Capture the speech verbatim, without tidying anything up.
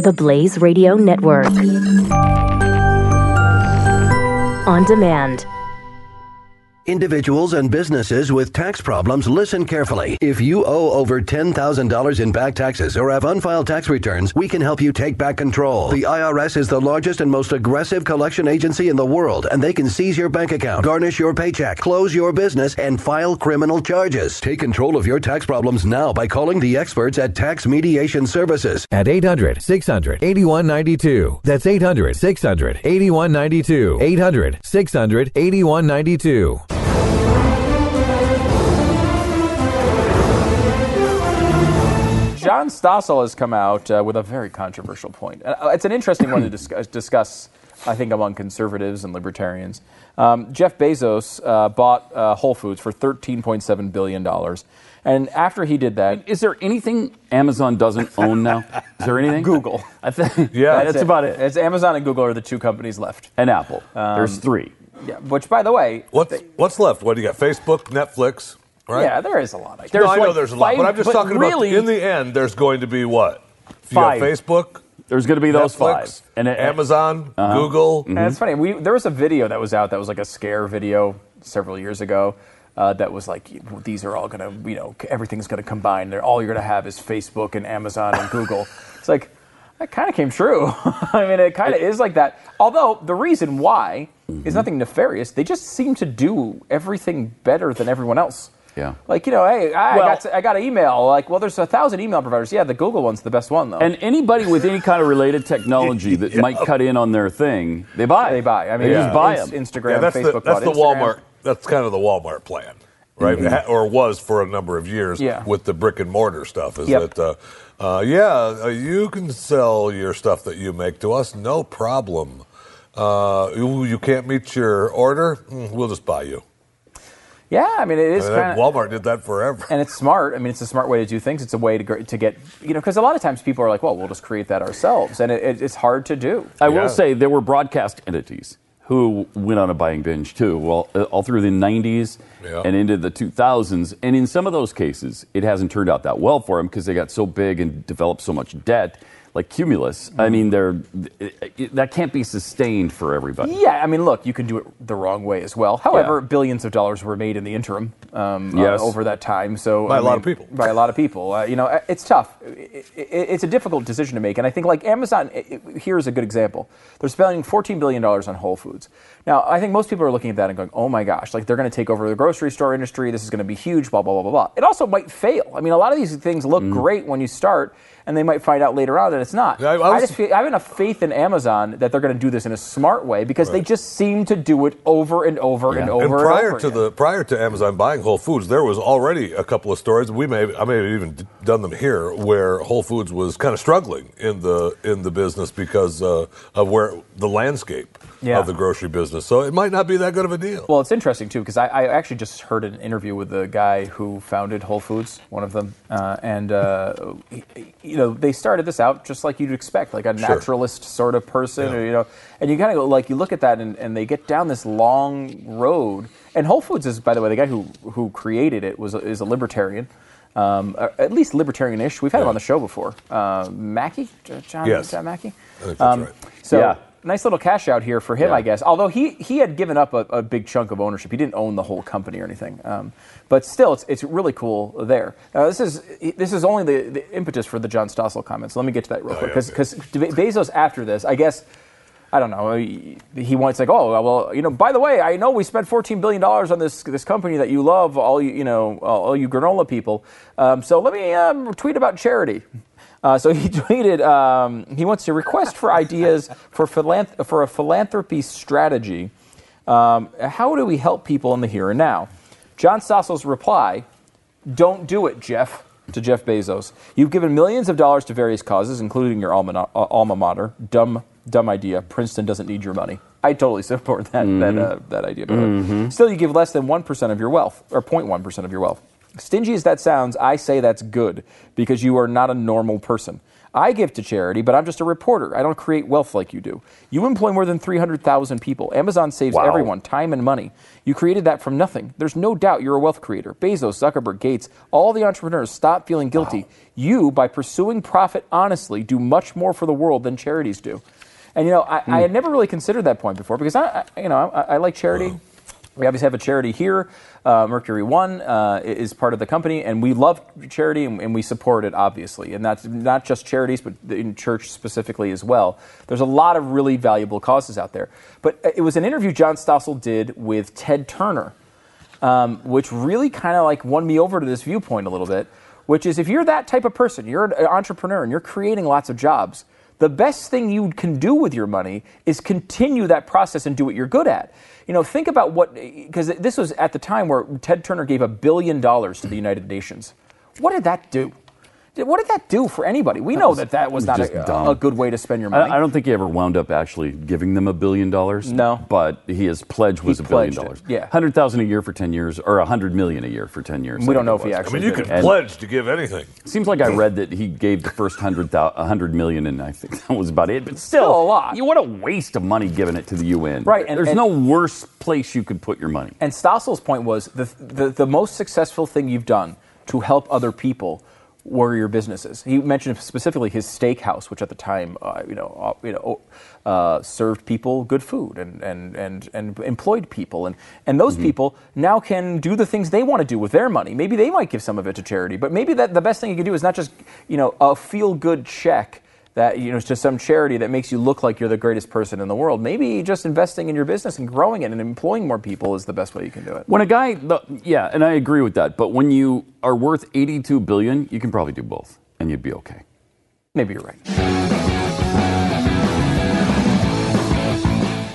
the Blaze Radio Network. On demand. Individuals and businesses with tax problems, listen carefully. If you owe over ten thousand dollars in back taxes or have unfiled tax returns, we can help you take back control. The I R S is the largest and most aggressive collection agency in the world, and they can seize your bank account, garnish your paycheck, close your business, and file criminal charges. Take control of your tax problems now by calling the experts at Tax Mediation Services. At eight hundred, six hundred, eighty-one ninety-two. That's eight hundred, six hundred, eighty-one ninety-two. eight hundred, six hundred, eighty-one ninety-two. John Stossel has come out uh, with a very controversial point. Uh, it's an interesting one to discuss, discuss, I think, among conservatives and libertarians. Um, Jeff Bezos uh, bought uh, Whole Foods for thirteen point seven billion dollars. And after he did that... Is there anything Amazon doesn't own now? Is there anything? Google. I think, yeah, that's, that's it. about it. It's Amazon and Google are the two companies left. And Apple. Um, There's three. Yeah, which, by the way... What's, they, what's left? What do you got? Facebook, Netflix... Right? Yeah, there is a lot. There's no, I know like there's a lot, five, but I'm just talking really, about, in the end, there's going to be what? You five. got Facebook? There's going to be those Netflix, five. And it, Amazon, uh-huh. Google. Mm-hmm. And it's funny, we, there was a video that was out that was like a scare video several years ago uh, that was like, these are all going to, you know, everything's going to combine. They're, all you're going to have is Facebook and Amazon and Google. It's like, that kind of came true. I mean, it kind of is like that. Although the reason why mm-hmm. is nothing nefarious. They just seem to do everything better than everyone else. Yeah. Like, you know, hey, I, well, got I got an email. Like, well, there's a thousand email providers. Yeah, the Google one's the best one, though. And anybody with any kind of related technology that yeah. might cut in on their thing, they buy. They buy. I mean, they yeah. just buy Inst- them. Instagram, yeah, that's Facebook. The, that's the Instagram. Walmart. That's kind of the Walmart plan, right? Mm-hmm. Or was for a number of years yeah. with the brick and mortar stuff. Is yep. that, uh, uh, yeah, uh, you can sell your stuff that you make to us, no problem. Uh, you, you can't meet your order, mm, we'll just buy you. Yeah, I mean, it is I mean, kind of... Walmart did that forever. And it's smart. I mean, it's a smart way to do things. It's a way to to get, you know, because a lot of times people are like, well, we'll just create that ourselves. And it, it, it's hard to do. I yeah. will say there were broadcast entities who went on a buying binge, too, well, all through the nineties yeah. and into the two thousands. And in some of those cases, it hasn't turned out that well for them because they got so big and developed so much debt. Like Cumulus, I mean, they're it, it, that can't be sustained for everybody. Yeah, I mean, look, you can do it the wrong way as well. However, yeah. billions of dollars were made in the interim um, yes. uh, over that time. So by I a mean, lot of people. By a lot of people. Uh, you know, it's tough. It, it, it's a difficult decision to make. And I think, like Amazon, it, it, here's a good example. They're spending fourteen billion dollars on Whole Foods. Now, I think most people are looking at that and going, oh my gosh, like they're going to take over the grocery store industry. This is going to be huge, blah, blah, blah, blah, blah. It also might fail. I mean, a lot of these things look mm. great when you start, and they might find out later on that it's not. I, I, was, I just feel, I have enough faith in Amazon that they're going to do this in a smart way because right. they just seem to do it over and over yeah. and over and prior and over to again. the prior to Amazon buying Whole Foods, there was already a couple of stories. We may I may have even done them here where Whole Foods was kind of struggling in the in the business because uh, of where the landscape yeah. of the grocery business. So it might not be that good of a deal. Well, it's interesting too because I, I actually just heard an interview with the guy who founded Whole Foods, one of them, uh, and uh, he, you know they started this out just like you'd expect, like a sure. naturalist sort of person, yeah. or, you know, and you kind of go like you look at that and, and they get down this long road. And Whole Foods is, by the way, the guy who who created it was is a libertarian. Um, at least libertarian-ish. We've had yeah. him on the show before. Uh, Mackey? John, yes. John Mackey? I think that's um, right. So, yeah. nice little cash out here for him, yeah. I guess. Although he, he had given up a, a big chunk of ownership. He didn't own the whole company or anything. Um, but still, it's it's really cool there. Now, this is this is only the, the impetus for the John Stossel comments. Let me get to that real oh, quick. yeah, Because okay. Bezos, after this, I guess... I don't know. He, he wants like, oh well, you know. By the way, I know we spent fourteen billion dollars on this this company that you love, all you you know, all you granola people. Um, so let me um, tweet about charity. Uh, so he tweeted. Um, he wants to request for ideas for philanth- for a philanthropy strategy. Um, how do we help people in the here and now? John Stossel's reply: don't do it, Jeff. To Jeff Bezos, you've given millions of dollars to various causes, including your alma, uh, alma mater. Dumb, dumb idea. Princeton doesn't need your money. I totally support that mm-hmm. that uh, that idea. Mm-hmm. Still, you give less than one percent of your wealth, or zero point one percent of your wealth. Stingy as that sounds, I say that's good because you are not a normal person. I give to charity, but I'm just a reporter. I don't create wealth like you do. You employ more than three hundred thousand people. Amazon saves Wow. everyone time and money. You created that from nothing. There's no doubt you're a wealth creator. Bezos, Zuckerberg, Gates, all the entrepreneurs, stop feeling guilty. Wow. You, by pursuing profit honestly, do much more for the world than charities do. And, you know, I, mm. I had never really considered that point before because, I, I you know, I, I like charity. Wow. We obviously have a charity here. Uh, Mercury One uh, is part of the company, and we love charity, and, and we support it, obviously. And that's not just charities, but in church specifically as well. There's a lot of really valuable causes out there. But it was an interview John Stossel did with Ted Turner, um, which really kind of like won me over to this viewpoint a little bit, which is if you're that type of person, you're an entrepreneur, and you're creating lots of jobs, the best thing you can do with your money is continue that process and do what you're good at. You know, think about what, because this was at the time where Ted Turner gave a billion dollars to the United Nations. What did that do? What did that do for anybody? We know that that was not a, a good way to spend your money. I, I don't think he ever wound up actually giving them a billion dollars. No. But his pledge was He a billion pledged it, dollars. yeah. one hundred thousand dollars a year for ten years, or one hundred million dollars a year for ten years. We I don't know think if he it was. I actually mean, you did can it. pledge to give anything. Seems like I read that he gave the first one hundred, one hundred million dollars, and I think that was about it. But still, Still a lot. You, what a waste of money giving it to the U N. Right, and- There's and- no worse place you could put your money. And Stossel's point was the, the the most successful thing you've done to help other people were your businesses. He mentioned specifically his steakhouse, which at the time, uh, you know, uh, you know, uh, served people good food and and and, and employed people, and and those mm-hmm. people now can do the things they want to do with their money. Maybe they might give some of it to charity, but maybe that the best thing you can do is not just, you know, a feel good check that, you know, it's just some charity that makes you look like you're the greatest person in the world. Maybe just investing in your business and growing it and employing more people is the best way you can do it. When a guy, the, yeah, and I agree with that, but when you are worth eighty-two billion dollars, you can probably do both, and you'd be okay. Maybe you're right.